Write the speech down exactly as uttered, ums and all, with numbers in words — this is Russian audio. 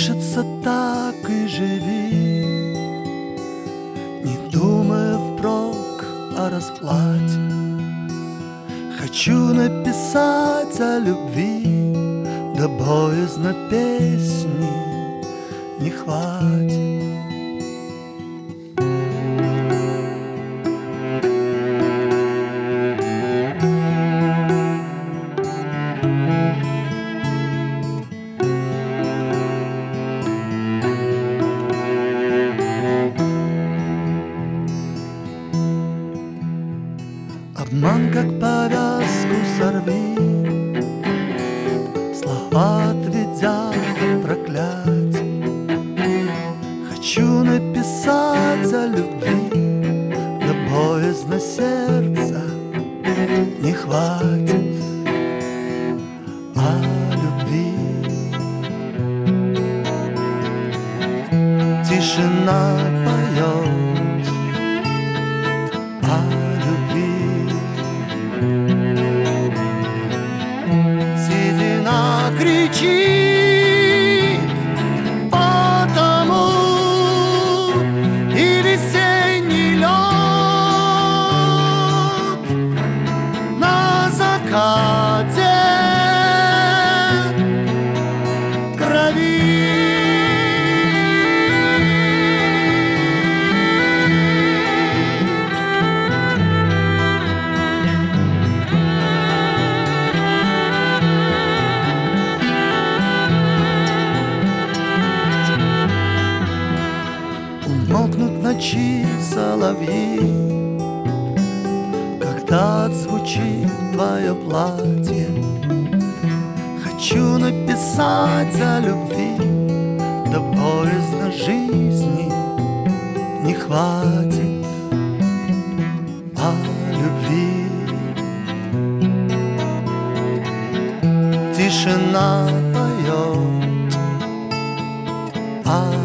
Дышится так и живи, не думая впрок о расплате. Хочу написать о любви, да боязно песни не хватит. Обман, как повязку сорви, слова отведя от проклятий. Хочу написать о любви, да боязно сердца не хватит. О любви тишина поет о любви. Седина кричит, потому и весенний лед на закате крови. Умолкнут в ночи соловьи, когда отзвучит твое платье. Хочу написать о любви, да боязно жизни не хватит. О любви тишина поет о